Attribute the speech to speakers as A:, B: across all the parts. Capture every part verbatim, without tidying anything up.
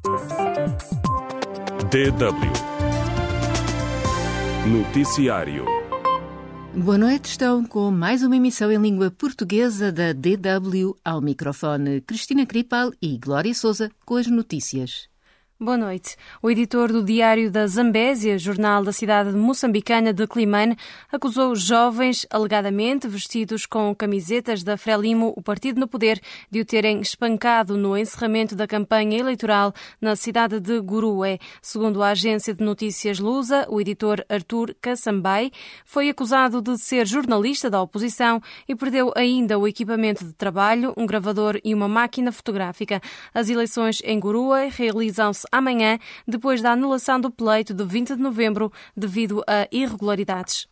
A: D W Noticiário.
B: Boa noite, estão com mais uma emissão em língua portuguesa da D W, ao microfone Cristina Cripal e Glória Sousa com as notícias.
C: Boa noite. O editor do Diário da Zambésia, jornal da cidade moçambicana de Climane, acusou os jovens, alegadamente vestidos com camisetas da Frelimo, o partido no poder, de o terem espancado no encerramento da campanha eleitoral na cidade de Gurue. Segundo a agência de notícias Lusa, o editor Arthur Kassambay foi acusado de ser jornalista da oposição e perdeu ainda o equipamento de trabalho, um gravador e uma máquina fotográfica. As eleições em Gurue realizam-se amanhã, depois da anulação do pleito de vinte de novembro devido a irregularidades.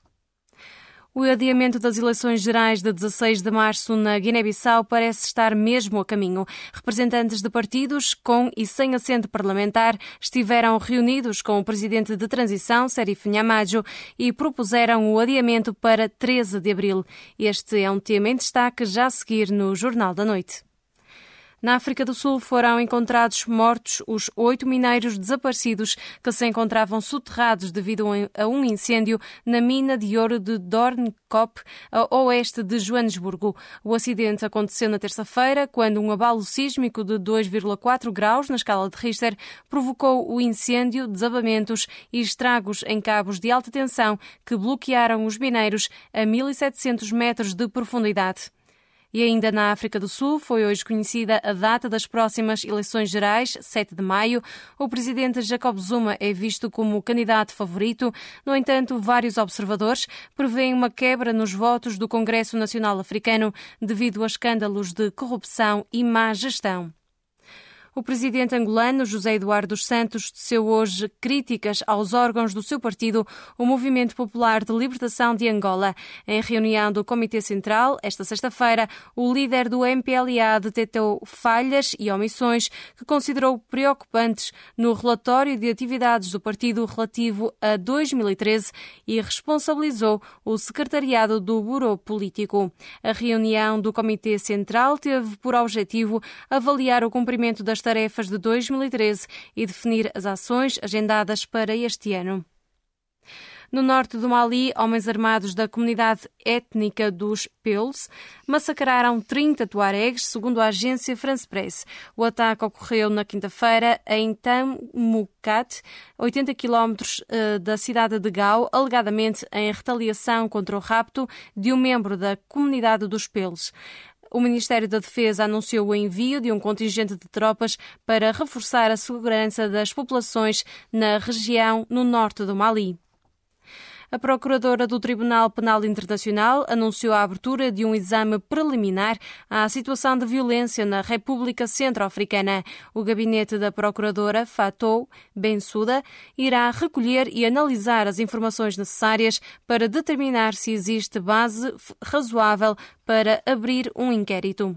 C: O adiamento das eleições gerais de dezasseis de março na Guiné-Bissau parece estar mesmo a caminho. Representantes de partidos com e sem assento parlamentar estiveram reunidos com o presidente de transição, Serif Nhamajo, e propuseram o adiamento para treze de abril. Este é um tema em destaque já a seguir no Jornal da Noite. Na África do Sul foram encontrados mortos os oito mineiros desaparecidos que se encontravam soterrados devido a um incêndio na mina de ouro de Doornkop, a oeste de Joanesburgo. O acidente aconteceu na terça-feira, quando um abalo sísmico de dois vírgula quatro graus na escala de Richter provocou o incêndio, desabamentos e estragos em cabos de alta tensão que bloquearam os mineiros a mil e setecentos metros de profundidade. E ainda na África do Sul foi hoje conhecida a data das próximas eleições gerais, sete de maio. O presidente Jacob Zuma é visto como o candidato favorito. No entanto, vários observadores prevêem uma quebra nos votos do Congresso Nacional Africano devido a escândalos de corrupção e má gestão. O presidente angolano, José Eduardo dos Santos, teceu hoje críticas aos órgãos do seu partido, o Movimento Popular de Libertação de Angola. Em reunião do Comitê Central, esta sexta-feira, o líder do M P L A detectou falhas e omissões que considerou preocupantes no relatório de atividades do partido relativo a dois mil e treze e responsabilizou o secretariado do Bureau Político. A reunião do Comitê Central teve por objetivo avaliar o cumprimento das tarefas de dois mil e treze e definir as ações agendadas para este ano. No norte do Mali, homens armados da comunidade étnica dos Peuls massacraram trinta tuaregs, segundo a agência France Presse. O ataque ocorreu na quinta-feira em Tamoukat, oitenta quilómetros da cidade de Gao, alegadamente em retaliação contra o rapto de um membro da comunidade dos Peuls. O Ministério da Defesa anunciou o envio de um contingente de tropas para reforçar a segurança das populações na região no norte do Mali. A procuradora do Tribunal Penal Internacional anunciou a abertura de um exame preliminar à situação de violência na República Centro-Africana. O gabinete da procuradora, Fatou Bensouda, irá recolher e analisar as informações necessárias para determinar se existe base razoável para abrir um inquérito.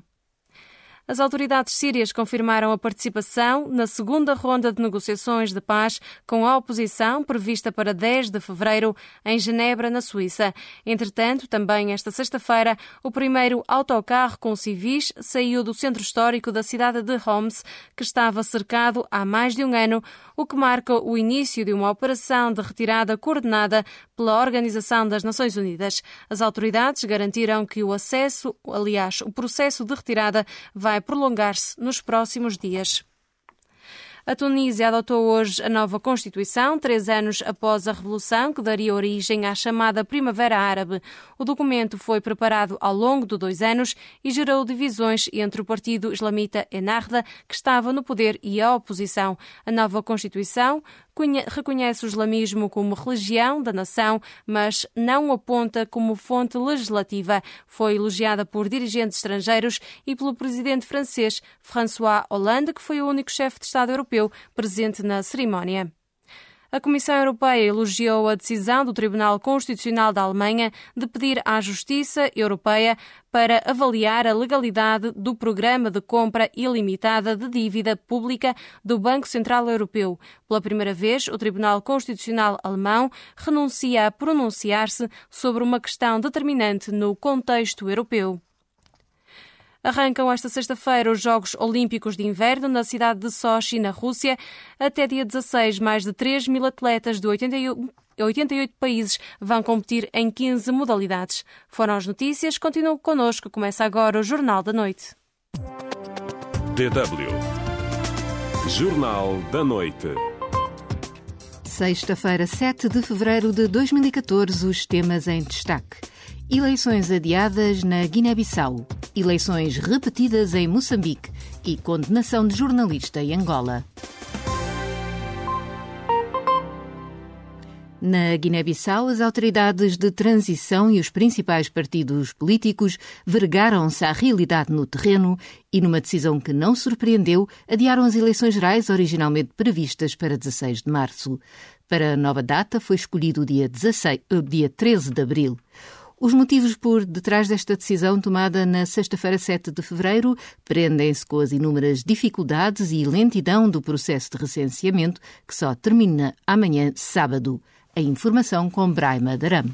C: As autoridades sírias confirmaram a participação na segunda ronda de negociações de paz com a oposição prevista para dez de fevereiro em Genebra, na Suíça. Entretanto, também esta sexta-feira, o primeiro autocarro com civis saiu do centro histórico da cidade de Homs, que estava cercado há mais de um ano, o que marca o início de uma operação de retirada coordenada pela Organização das Nações Unidas. As autoridades garantiram que o acesso, aliás, o processo de retirada vai prolongar-se nos próximos dias. A Tunísia adotou hoje a nova Constituição, três anos após a Revolução, que daria origem à chamada Primavera Árabe. O documento foi preparado ao longo de dois anos e gerou divisões entre o partido islamita Ennahda, que estava no poder, e a oposição. A nova Constituição reconhece o islamismo como religião da nação, mas não o aponta como fonte legislativa. Foi elogiada por dirigentes estrangeiros e pelo presidente francês François Hollande, que foi o único chefe de Estado europeu presente na cerimónia. A Comissão Europeia elogiou a decisão do Tribunal Constitucional da Alemanha de pedir à Justiça Europeia para avaliar a legalidade do programa de compra ilimitada de dívida pública do Banco Central Europeu. Pela primeira vez, o Tribunal Constitucional alemão renuncia a pronunciar-se sobre uma questão determinante no contexto europeu. Arrancam esta sexta-feira os Jogos Olímpicos de Inverno na cidade de Sochi, na Rússia. Até dia dezasseis, mais de três mil atletas de oitenta e oito países vão competir em quinze modalidades. Foram as notícias. Continuem connosco. Começa agora o Jornal da Noite.
A: D W. Jornal da Noite.
B: Sexta-feira, sete de fevereiro de dois mil e catorze, os temas em destaque. Eleições adiadas na Guiné-Bissau, eleições repetidas em Moçambique e condenação de jornalista em Angola. Na Guiné-Bissau, as autoridades de transição e os principais partidos políticos vergaram-se à realidade no terreno e, numa decisão que não surpreendeu, adiaram as eleições gerais originalmente previstas para dezasseis de março. Para a nova data foi escolhido o dia, dezasseis, o dia treze de abril. Os motivos por detrás desta decisão tomada na sexta-feira, sete de fevereiro, prendem-se com as inúmeras dificuldades e lentidão do processo de recenseamento, que só termina amanhã, sábado. A informação com Braima Daram.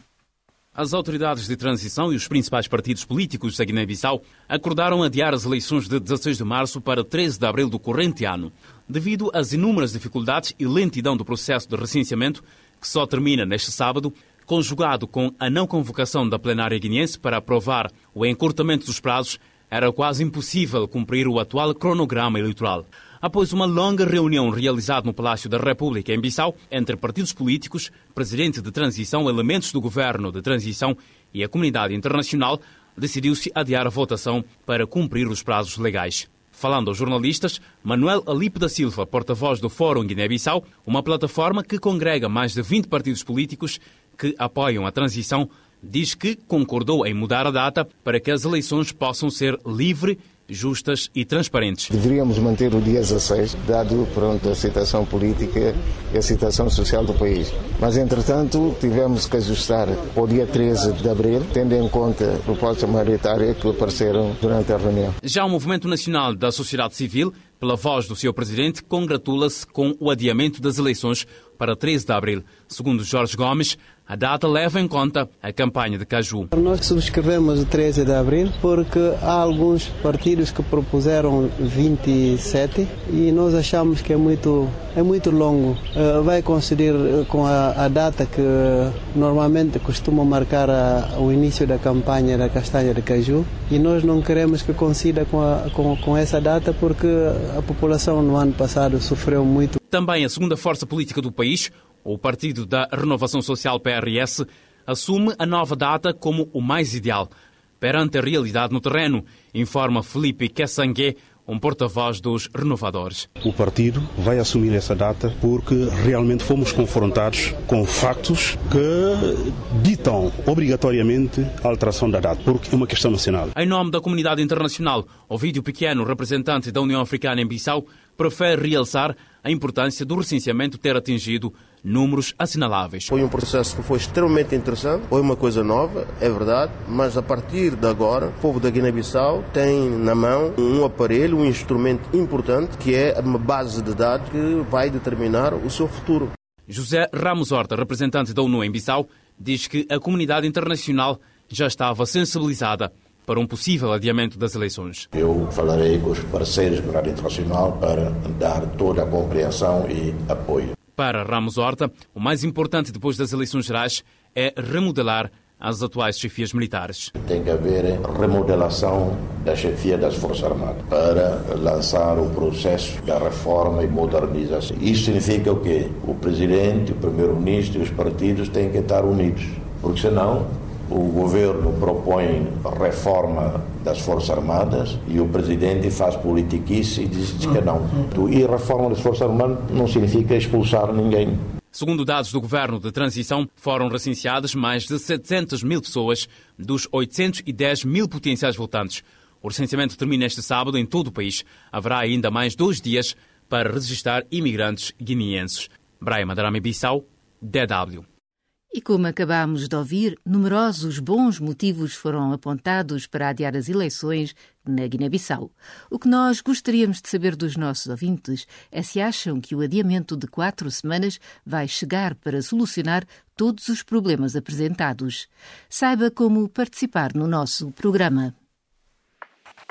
D: As autoridades de transição e os principais partidos políticos da Guiné-Bissau acordaram adiar as eleições de dezasseis de março para treze de abril do corrente ano, devido às inúmeras dificuldades e lentidão do processo de recenseamento, que só termina neste sábado, conjugado com a não convocação da plenária guineense para aprovar o encurtamento dos prazos, era quase impossível cumprir o atual cronograma eleitoral. Após uma longa reunião realizada no Palácio da República em Bissau, entre partidos políticos, presidente de transição, elementos do governo de transição e a comunidade internacional, decidiu-se adiar a votação para cumprir os prazos legais. Falando aos jornalistas, Manuel Alipe da Silva, porta-voz do Fórum Guiné-Bissau, uma plataforma que congrega mais de vinte partidos políticos que apoiam a transição, diz que concordou em mudar a data para que as eleições possam ser livres, justas e transparentes.
E: Deveríamos manter o dia dezasseis, dado pronto, a situação política e a situação social do país. Mas, entretanto, tivemos que ajustar para o dia treze de abril, tendo em conta a proposta maioritária que apareceram durante a reunião.
D: Já o Movimento Nacional da Sociedade Civil, pela voz do seu presidente, congratula-se com o adiamento das eleições para treze de abril. Segundo Jorge Gomes, a data leva em conta a campanha de Caju.
F: Nós subscrevemos o treze de abril porque há alguns partidos que propuseram vinte e sete e nós achamos que é muito, é muito longo. Uh, vai coincidir com a, a data que normalmente costuma marcar a, o início da campanha da castanha de Caju e nós não queremos que coincida com, a, com, com essa data porque a população no ano passado sofreu muito.
D: Também a segunda força política do país, o Partido da Renovação Social P R S, assume a nova data como o mais ideal, perante a realidade no terreno, informa Felipe Kessangue, um porta-voz dos renovadores.
G: O partido vai assumir essa data porque realmente fomos confrontados com factos que ditam obrigatoriamente a alteração da data, porque é uma questão nacional.
D: Em nome da comunidade internacional, Ovídio Pequeno, representante da União Africana em Bissau, prefere realçar a importância do recenseamento ter atingido números assinaláveis.
H: Foi um processo que foi extremamente interessante, foi uma coisa nova, é verdade, mas a partir de agora, o povo da Guiné-Bissau tem na mão um aparelho, um instrumento importante, que é uma base de dados que vai determinar o seu futuro.
D: José Ramos Horta, representante da ONU em Bissau, diz que a comunidade internacional já estava sensibilizada para um possível adiamento das eleições.
I: Eu falarei com os parceiros da comunidade internacional para dar toda a compreensão e apoio.
D: Para Ramos Horta, o mais importante depois das eleições gerais é remodelar as atuais chefias militares.
I: Tem que haver remodelação da chefia das Forças Armadas para lançar o processo da reforma e modernização. Isso significa o quê? O Presidente, o Primeiro-Ministro e os partidos têm que estar unidos, porque senão o governo propõe reforma das Forças Armadas e o presidente faz politiquice e diz que não. E reforma das Forças Armadas não significa expulsar ninguém.
D: Segundo dados do governo de transição, foram recenseadas mais de setecentas mil pessoas dos oitocentos e dez mil potenciais votantes. O recenseamento termina este sábado em todo o país. Haverá ainda mais dois dias para registrar imigrantes guineenses. Braima Daram, Bissau, D W.
B: E como acabámos de ouvir, numerosos bons motivos foram apontados para adiar as eleições na Guiné-Bissau. O que nós gostaríamos de saber dos nossos ouvintes é se acham que o adiamento de quatro semanas vai chegar para solucionar todos os problemas apresentados. Saiba como participar no nosso programa.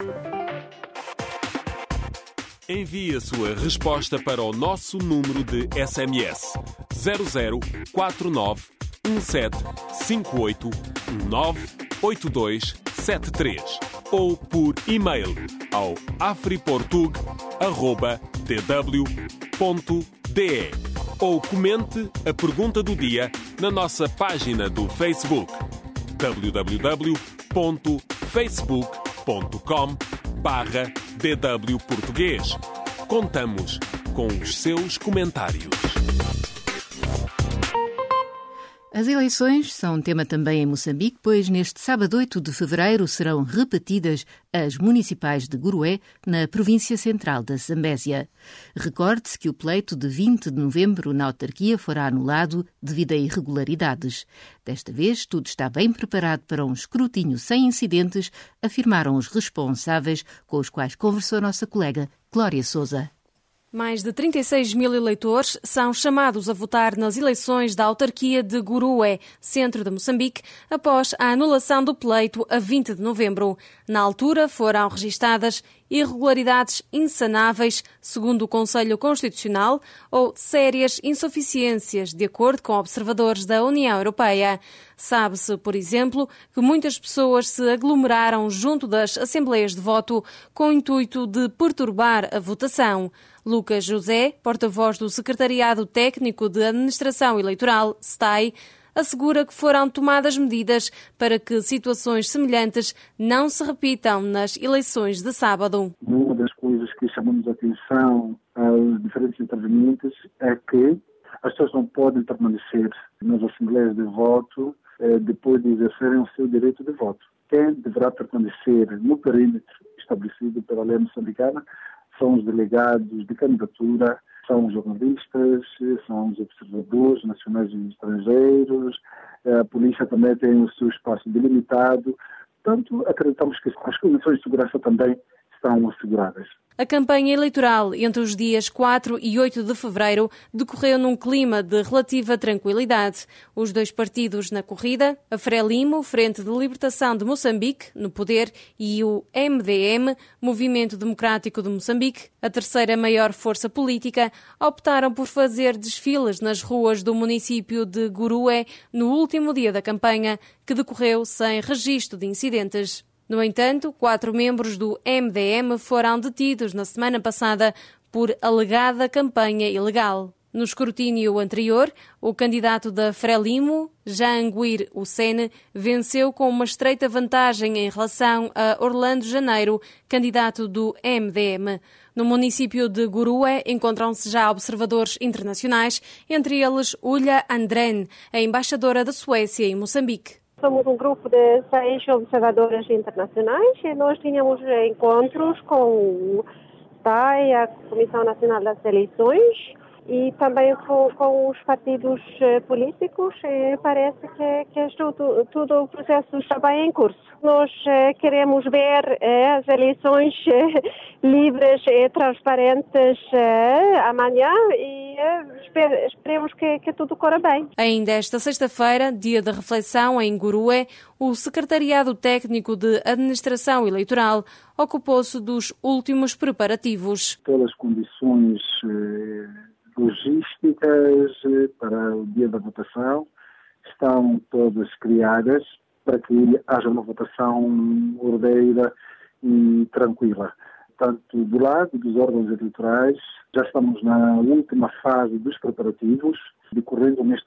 A: Envie a sua resposta para o nosso número de S M S zero zero quatro nove um sete cinco oito um nove oito dois sete três ou por e-mail ao afriportug arroba d w ponto d e ou comente a pergunta do dia na nossa página do Facebook w w w ponto facebook ponto com barra d w português. Contamos com os seus comentários.
B: As eleições são um tema também em Moçambique, pois neste sábado oito de fevereiro serão repetidas as municipais de Gurué, na província central da Zambésia. Recorde-se que o pleito de vinte de novembro na autarquia fora anulado devido a irregularidades. Desta vez, tudo está bem preparado para um escrutínio sem incidentes, afirmaram os responsáveis com os quais conversou a nossa colega Glória Sousa.
C: Mais de trinta e seis mil eleitores são chamados a votar nas eleições da autarquia de Gurué, centro de Moçambique, após a anulação do pleito a vinte de novembro. Na altura foram registadas irregularidades insanáveis, segundo o Conselho Constitucional, ou sérias insuficiências, de acordo com observadores da União Europeia. Sabe-se, por exemplo, que muitas pessoas se aglomeraram junto das assembleias de voto com o intuito de perturbar a votação. Lucas José, porta-voz do Secretariado Técnico de Administração Eleitoral, S T A I, assegura que foram tomadas medidas para que situações semelhantes não se repitam nas eleições de sábado.
J: Uma das coisas que chamamos a atenção aos diferentes intervenientes é que as pessoas não podem permanecer nas assembleias de voto eh, depois de exercerem o seu direito de voto. Quem deverá permanecer no perímetro estabelecido pela lei moçambicana são os delegados de candidatura, são os jornalistas, são os observadores nacionais e estrangeiros, a polícia também tem o seu espaço delimitado. Portanto, acreditamos que as condições de segurança também estão asseguradas.
C: A campanha eleitoral entre os dias quatro e oito de fevereiro decorreu num clima de relativa tranquilidade. Os dois partidos na corrida, a Frelimo, Frente de Libertação de Moçambique, no poder, e o M D M, Movimento Democrático de Moçambique, a terceira maior força política, optaram por fazer desfiles nas ruas do município de Gurué no último dia da campanha, que decorreu sem registro de incidentes. No entanto, quatro membros do M D M foram detidos na semana passada por alegada campanha ilegal. No escrutínio anterior, o candidato da Frelimo, Janguir Hussein, venceu com uma estreita vantagem em relação a Orlando Janeiro, candidato do M D M. No município de Gurué encontram-se já observadores internacionais, entre eles Ulha Andren, a embaixadora da Suécia em Moçambique.
K: Somos um grupo de seis observadores internacionais e nós tínhamos encontros com o S T A I, a Comissão Nacional das Eleições, e também com, com os partidos políticos. E parece que, que tudo, tudo o processo está bem em curso. Nós eh, queremos ver eh, as eleições eh, livres e transparentes eh, amanhã e eh, esper, esperemos que, que tudo corra bem.
C: Ainda esta sexta-feira, dia de reflexão em Gurué, o Secretariado Técnico de Administração Eleitoral ocupou-se dos últimos preparativos.
J: Todas as condições eh, logísticas eh, para o dia da votação estão todas criadas para que haja uma votação ordeira e tranquila. Tanto do lado dos órgãos eleitorais, já estamos na última fase dos preparativos, decorrendo neste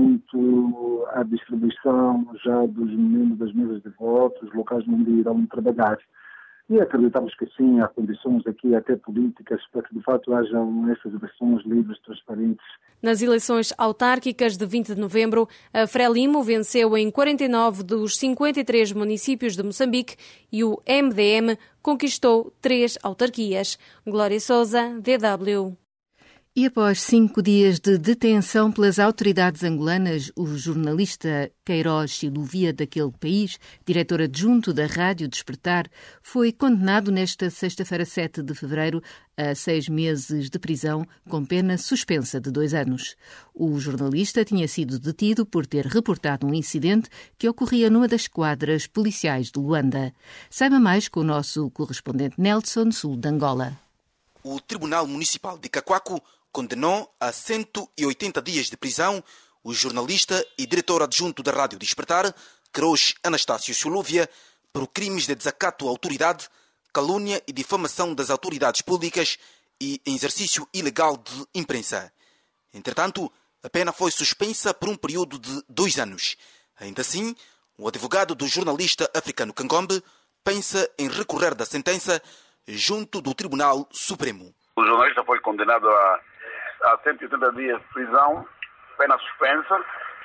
J: momento a distribuição já dos membros das mesas de votos, os locais onde irão trabalhar. E acreditamos que sim, há condições aqui até políticas para que de fato hajam essas eleições livres, transparentes.
C: Nas eleições autárquicas de vinte de novembro, a Frelimo venceu em quarenta e nove dos cinquenta e três municípios de Moçambique e o M D M conquistou três autarquias. Glória Sousa, D W.
B: E após cinco dias de detenção pelas autoridades angolanas, o jornalista Queiroz Silúvia, daquele país, diretor adjunto da Rádio Despertar, foi condenado nesta sexta-feira, sete de fevereiro, a seis meses de prisão, com pena suspensa de dois anos. O jornalista tinha sido detido por ter reportado um incidente que ocorria numa das quadras policiais de Luanda. Saiba mais com o nosso correspondente Nelson, sul de Angola.
L: O Tribunal Municipal de Cacoaco condenou a cento e oitenta dias de prisão o jornalista e diretor adjunto da Rádio Despertar, Queiroz Anastácio Silúvia, por crimes de desacato à autoridade, calúnia e difamação das autoridades públicas e exercício ilegal de imprensa. Entretanto, a pena foi suspensa por um período de dois anos. Ainda assim, o advogado do jornalista africano Cangombe pensa em recorrer da sentença junto do Tribunal Supremo.
M: O jornalista foi condenado a, a cento e oitenta dias de prisão, pena suspensa.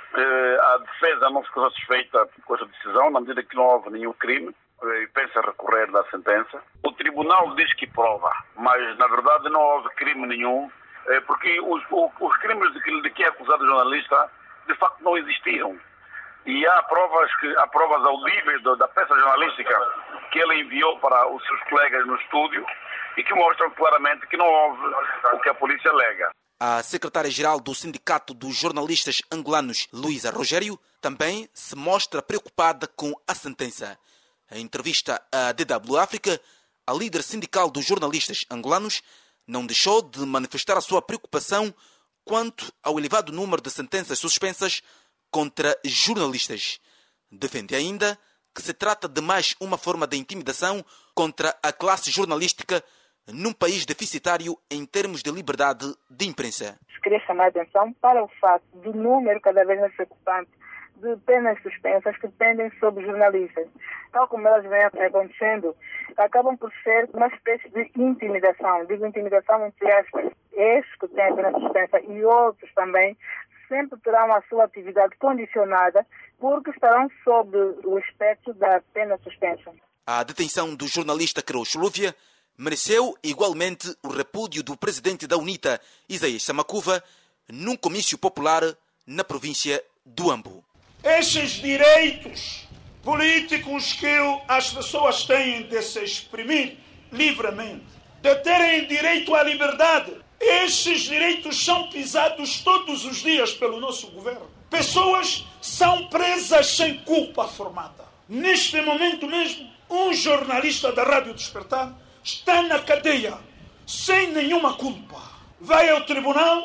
M: A defesa não ficou satisfeita com essa decisão, na medida que não houve nenhum crime, e pensa recorrer da sentença. O tribunal diz que prova, mas na verdade não houve crime nenhum, porque os, os crimes de que, de que é acusado o jornalista de facto não existiram. E há provas, que, há provas audíveis da, da peça jornalística que ele enviou para os seus colegas no estúdio e que mostram claramente que não houve o que a polícia alega.
L: A secretária-geral do Sindicato dos Jornalistas Angolanos, Luísa Rogério, também se mostra preocupada com a sentença. Em entrevista à D W África, a líder sindical dos jornalistas angolanos não deixou de manifestar a sua preocupação quanto ao elevado número de sentenças suspensas contra jornalistas. Defende ainda que se trata de mais uma forma de intimidação contra a classe jornalística num país deficitário em termos de liberdade de imprensa.
N: Queria chamar a atenção para o facto do número cada vez mais preocupante de penas suspensas que pendem sobre jornalistas. Tal como elas vêm acontecendo, acabam por ser uma espécie de intimidação. Digo intimidação entre aspas. Estes que têm a pena suspensa e outros também sempre terão a sua atividade condicionada porque estarão sob o espectro da pena suspensa.
L: A detenção do jornalista Queiroz Silúvia mereceu igualmente o repúdio do presidente da UNITA, Isaías Samakuva, num comício popular na província do Ambo.
O: Esses direitos políticos que as pessoas têm de se exprimir livremente, de terem direito à liberdade, esses direitos são pisados todos os dias pelo nosso governo. Pessoas são presas sem culpa formada. Neste momento mesmo, um jornalista da Rádio Despertar está na cadeia, sem nenhuma culpa. Vai ao tribunal,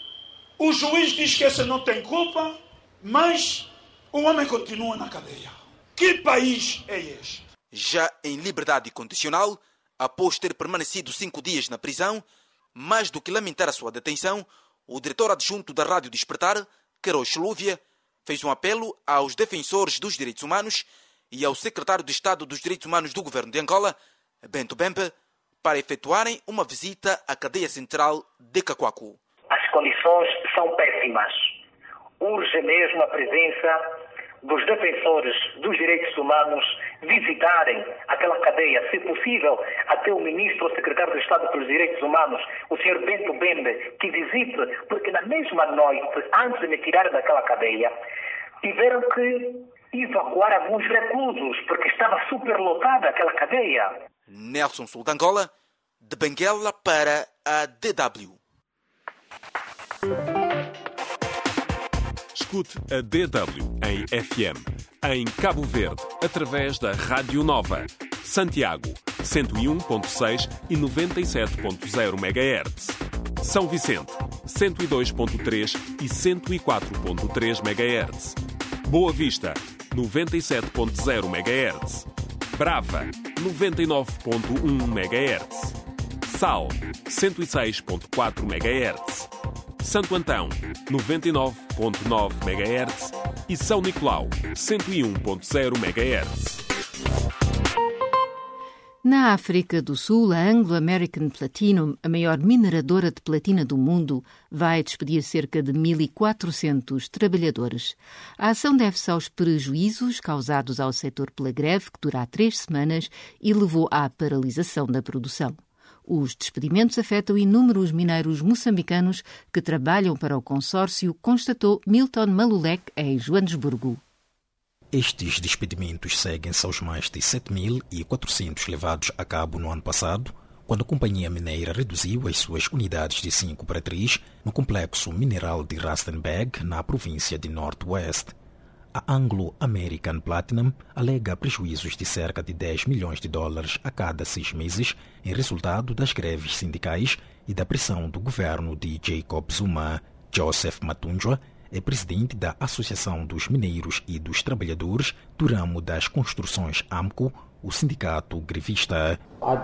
O: o juiz diz que esse não tem culpa, mas o homem continua na cadeia. Que país é este?
L: Já em liberdade condicional, após ter permanecido cinco dias na prisão, mais do que lamentar a sua detenção, o diretor adjunto da Rádio Despertar, Queiroz Silúvia, fez um apelo aos defensores dos direitos humanos e ao secretário de Estado dos Direitos Humanos do governo de Angola, Bento Bembe, para efetuarem uma visita à cadeia central de Cacoaco.
P: As condições são péssimas. Urge mesmo a presença dos defensores dos direitos humanos visitarem aquela cadeia, se possível, até o ministro ou secretário de Estado pelos Direitos Humanos, o senhor Bento Bembe, que visite, porque na mesma noite, antes de me tirar daquela cadeia, tiveram que evacuar alguns reclusos, porque estava superlotada aquela cadeia.
L: Nelson, sul de Angola, de Benguela para a D W.
A: Escute a D W em F M, em Cabo Verde, através da Rádio Nova, Santiago, cento e um ponto seis e noventa e sete ponto zero megahertz. São Vicente, cento e dois ponto três e cento e quatro ponto três megahertz. Boa Vista, noventa e sete ponto zero megahertz. Brava, noventa e nove ponto um megahertz. Sal, cento e seis ponto quatro megahertz. Santo Antão, noventa e nove ponto nove megahertz e São Nicolau, cento e um ponto zero megahertz.
B: Na África do Sul, a Anglo American Platinum, a maior mineradora de platina do mundo, vai despedir cerca de mil e quatrocentos trabalhadores. A ação deve-se aos prejuízos causados ao setor pela greve, que dura há três semanas e levou à paralisação da produção. Os despedimentos afetam inúmeros mineiros moçambicanos que trabalham para o consórcio, constatou Milton Malulek em Joanesburgo.
Q: Estes despedimentos seguem-se aos mais de sete mil e quatrocentos levados a cabo no ano passado, quando a companhia mineira reduziu as suas unidades de cinco para três no complexo mineral de Rustenburg, na província de Northwest. A Anglo American Platinum alega prejuízos de cerca de dez milhões de dólares a cada seis meses em resultado das greves sindicais e da pressão do governo de Jacob Zuma. Joseph Matunjwa é presidente da Associação dos Mineiros e dos Trabalhadores do ramo das construções AMCO, o sindicato grevista.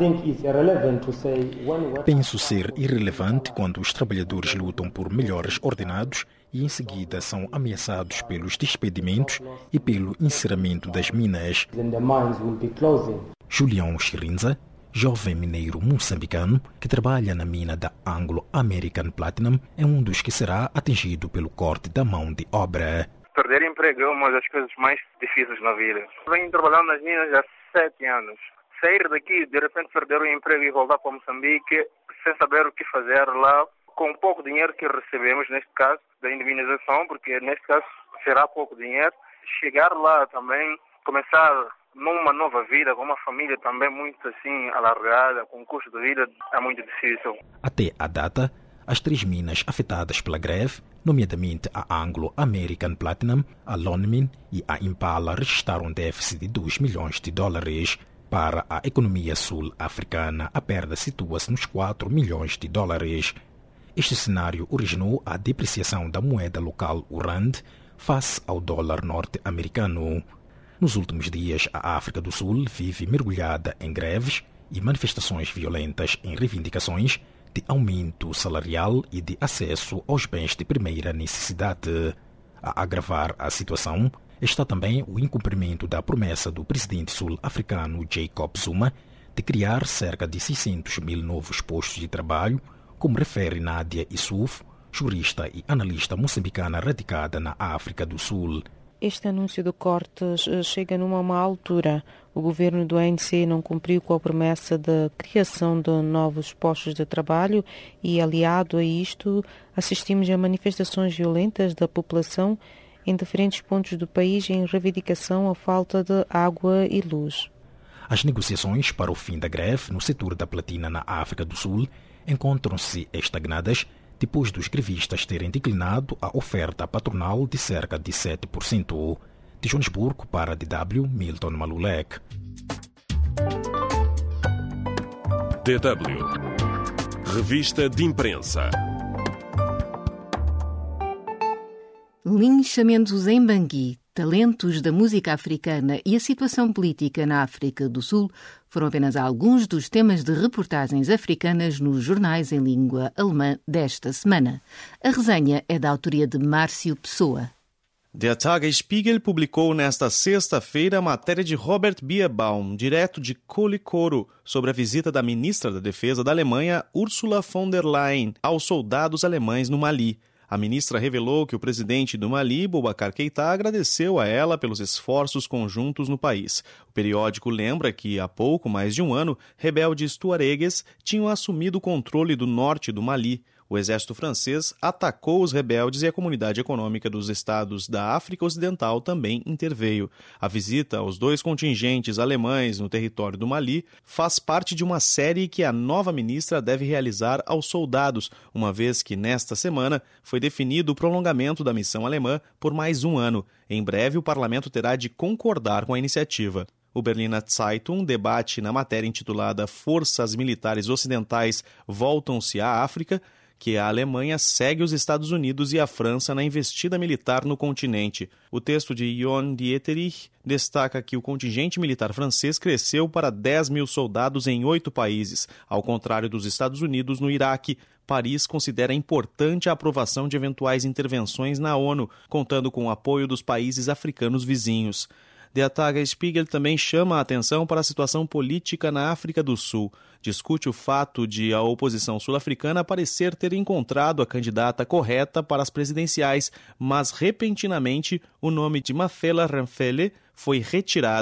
Q: Penso ser irrelevante quando os trabalhadores lutam por melhores ordenados e em seguida são ameaçados pelos despedimentos e pelo encerramento das minas. Julião Chirinza, jovem mineiro moçambicano que trabalha na mina da Anglo American Platinum, é um dos que será atingido pelo corte da mão de obra.
R: Perder emprego é uma das coisas mais difíceis na vida. Venho trabalhando nas minas há sete anos. Sair daqui, de repente perder o emprego e voltar para Moçambique sem saber o que fazer lá, com pouco dinheiro que recebemos, neste caso, da indemnização, porque neste caso será pouco dinheiro. Chegar lá também, começar numa nova vida, com uma família também muito assim alargada, com custo de vida, é muito difícil.
Q: Até a data, as três minas afetadas pela greve, nomeadamente a Anglo American Platinum, a Lonmin e a Impala, registraram um déficit de dois milhões de dólares. Para a economia sul-africana, a perda situa-se nos quatro milhões de dólares. Este cenário originou a depreciação da moeda local, o rand, face ao dólar norte-americano. Nos últimos dias, a África do Sul vive mergulhada em greves e manifestações violentas em reivindicações de aumento salarial e de acesso aos bens de primeira necessidade. A agravar a situação está também o incumprimento da promessa do presidente sul-africano Jacob Zuma de criar cerca de seiscentos mil novos postos de trabalho, como refere Nádia Issouf, jurista e analista moçambicana radicada na África do Sul.
S: Este anúncio de cortes chega numa má altura. O governo do A N C não cumpriu com a promessa da criação de novos postos de trabalho e, aliado a isto, assistimos a manifestações violentas da população em diferentes pontos do país em reivindicação à falta de água e luz.
Q: As negociações para o fim da greve no setor da platina na África do Sul encontram-se estagnadas depois dos grevistas terem declinado a oferta patronal de cerca de sete por cento. De Joanesburgo para a D W, Milton Malulek.
A: D W. Revista de Imprensa.
B: Linchamentos em Bangui, talentos da música africana e a situação política na África do Sul foram apenas alguns dos temas de reportagens africanas nos jornais em língua alemã desta semana. A resenha é da autoria de Márcio Pessoa.
T: Der Tagesspiegel publicou nesta sexta-feira a matéria de Robert Bierbaum, direto de Colicoro, sobre a visita da ministra da Defesa da Alemanha, Ursula von der Leyen, aos soldados alemães no Mali. A ministra revelou que o presidente do Mali, Boubacar Keïta, agradeceu a ela pelos esforços conjuntos no país. O periódico lembra que, há pouco mais de um ano, rebeldes tuaregues tinham assumido o controle do norte do Mali. O exército francês atacou os rebeldes e a comunidade econômica dos estados da África Ocidental também interveio. A visita aos dois contingentes alemães no território do Mali faz parte de uma série que a nova ministra deve realizar aos soldados, uma vez que nesta semana foi definido o prolongamento da missão alemã por mais um ano. Em breve, o parlamento terá de concordar com a iniciativa. O Berliner Zeitung debate na matéria intitulada Forças Militares Ocidentais Voltam-se à África, que a Alemanha segue os Estados Unidos e a França na investida militar no continente. O texto de Jon Dieterich destaca que o contingente militar francês cresceu para dez mil soldados em oito países. Ao contrário dos Estados Unidos no Iraque, Paris considera importante a aprovação de eventuais intervenções na ONU, contando com o apoio dos países africanos vizinhos. Der Tagesspiegel também chama a atenção para a situação política na África do Sul. Discute o fato de a oposição sul-africana parecer ter encontrado a candidata correta para as presidenciais, mas repentinamente o nome de Mafela Ramphele foi retirado.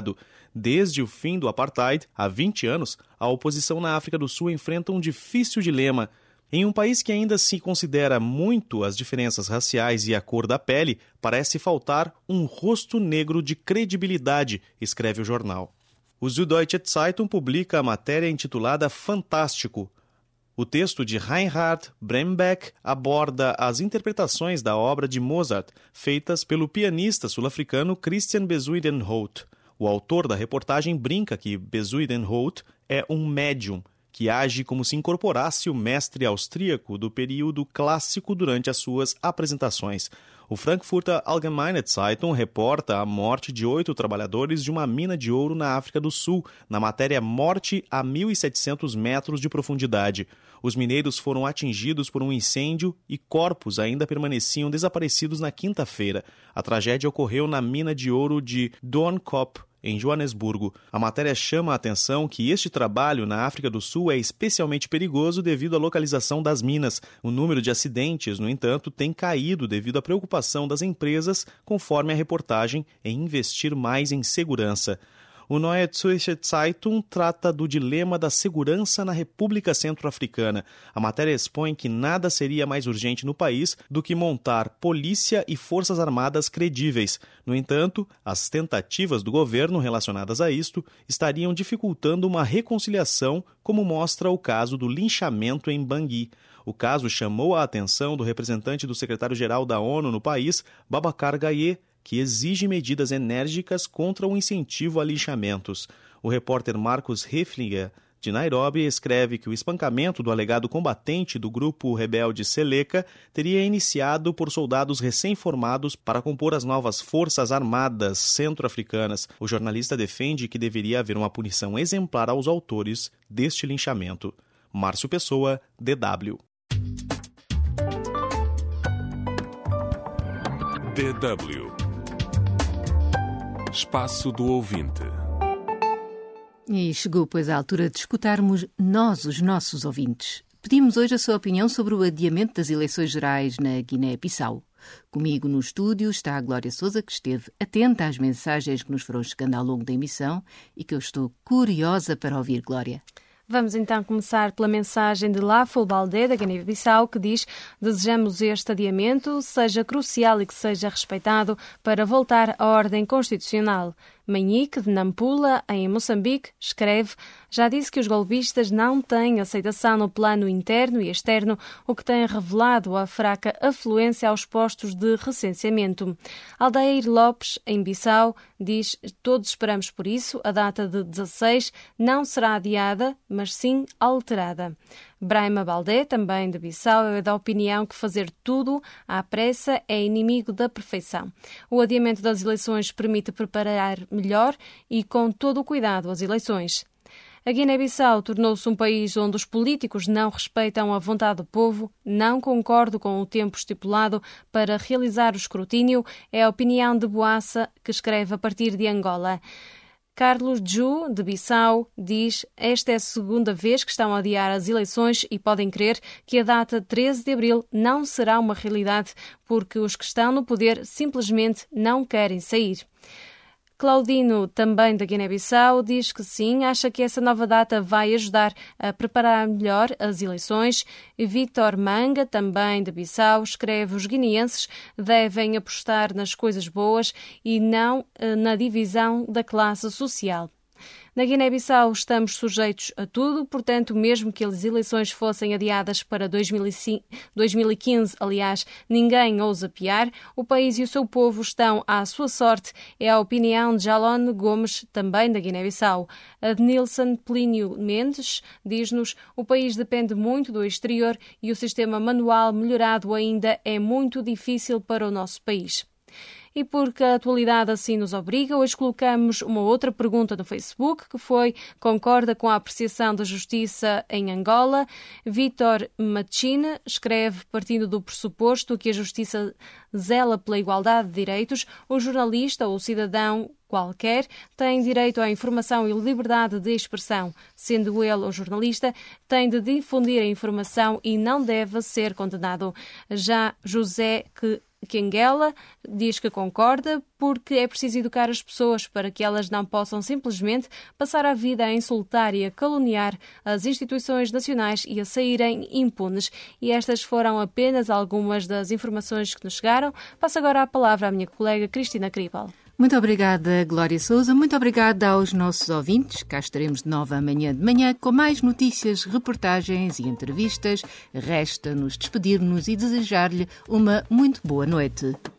T: Desde o fim do apartheid, há vinte anos, a oposição na África do Sul enfrenta um difícil dilema. Em um país que ainda se considera muito as diferenças raciais e a cor da pele, parece faltar um rosto negro de credibilidade, escreve o jornal. O Süddeutsche Zeitung publica a matéria intitulada Fantástico. O texto de Reinhard Brembeck aborda as interpretações da obra de Mozart, feitas pelo pianista sul-africano Christian Bezuidenhout. O autor da reportagem brinca que Bezuidenhout é um médium, que age como se incorporasse o mestre austríaco do período clássico durante as suas apresentações. O Frankfurter Allgemeine Zeitung reporta a morte de oito trabalhadores de uma mina de ouro na África do Sul, na matéria Morte a mil e setecentos metros de profundidade. Os mineiros foram atingidos por um incêndio e corpos ainda permaneciam desaparecidos na quinta-feira. A tragédia ocorreu na mina de ouro de Doornkop, em Joanesburgo. A matéria chama a atenção que este trabalho na África do Sul é especialmente perigoso devido à localização das minas. O número de acidentes, no entanto, tem caído devido à preocupação das empresas, conforme a reportagem, em investir mais em segurança. O Neue Zürcher Zeitung trata do dilema da segurança na República Centro-Africana. A matéria expõe que nada seria mais urgente no país do que montar polícia e forças armadas credíveis. No entanto, as tentativas do governo relacionadas a isto estariam dificultando uma reconciliação, como mostra o caso do linchamento em Bangui. O caso chamou a atenção do representante do secretário-geral da ONU no país, Babacar Gaye, que exige medidas enérgicas contra o incentivo a linchamentos. O repórter Marcos Heflinger, de Nairobi, escreve que o espancamento do alegado combatente do grupo rebelde Seleka teria iniciado por soldados recém-formados para compor as novas forças armadas centro-africanas. O jornalista defende que deveria haver uma punição exemplar aos autores deste linchamento. Márcio Pessoa, D W.
A: D W. Espaço do Ouvinte.
B: E chegou, pois, a altura de escutarmos nós, os nossos ouvintes. Pedimos hoje a sua opinião sobre o adiamento das eleições gerais na Guiné-Bissau. Comigo no estúdio está a Glória Sousa, que esteve atenta às mensagens que nos foram chegando ao longo da emissão e que eu estou curiosa para ouvir, Glória.
C: Vamos então começar pela mensagem de Laful Baldé, da Guiné-Bissau, que diz: desejamos este adiamento seja crucial e que seja respeitado para voltar à ordem constitucional. Manhique, de Nampula, em Moçambique, escreve: já disse que os golpistas não têm aceitação no plano interno e externo, o que tem revelado a fraca afluência aos postos de recenseamento. Aldair Lopes, em Bissau, diz: todos esperamos por isso, a data de dezasseis não será adiada, mas sim alterada. Brahma Baldé, também de Bissau, é da opinião que fazer tudo à pressa é inimigo da perfeição. O adiamento das eleições permite preparar melhor e com todo o cuidado as eleições. A Guiné-Bissau tornou-se um país onde os políticos não respeitam a vontade do povo, não concordo com o tempo estipulado para realizar o escrutínio, é a opinião de Boassa, que escreve a partir de Angola. Carlos Ju, de Bissau, diz: esta é a segunda vez que estão a adiar as eleições e podem crer que a data treze de abril não será uma realidade porque os que estão no poder simplesmente não querem sair. Claudino, também da Guiné-Bissau, diz que sim, acha que essa nova data vai ajudar a preparar melhor as eleições. Vítor Manga, também de Bissau, escreve: os guineenses devem apostar nas coisas boas e não na divisão da classe social. Na Guiné-Bissau estamos sujeitos a tudo, portanto, mesmo que as eleições fossem adiadas para dois mil e quinze, aliás, ninguém ousa piar, o país e o seu povo estão à sua sorte, é a opinião de Jalon Gomes, também da Guiné-Bissau. Adnilson Plínio Mendes diz-nos: o país depende muito do exterior e o sistema manual melhorado ainda é muito difícil para o nosso país. E porque a atualidade assim nos obriga, hoje colocamos uma outra pergunta no Facebook, que foi: concorda com a apreciação da justiça em Angola? Vítor Machina escreve: partindo do pressuposto que a justiça zela pela igualdade de direitos, o jornalista ou o cidadão qualquer tem direito à informação e liberdade de expressão. Sendo ele um jornalista, tem de difundir a informação e não deve ser condenado. Já José, que Quenguela diz que concorda porque é preciso educar as pessoas para que elas não possam simplesmente passar a vida a insultar e a caluniar as instituições nacionais e a saírem impunes. E estas foram apenas algumas das informações que nos chegaram. Passo agora a palavra à minha colega Cristina Cribal.
B: Muito obrigada, Glória Sousa. Muito obrigada aos nossos ouvintes. Cá estaremos de novo amanhã de manhã com mais notícias, reportagens e entrevistas. Resta-nos despedir-nos e desejar-lhe uma muito boa noite.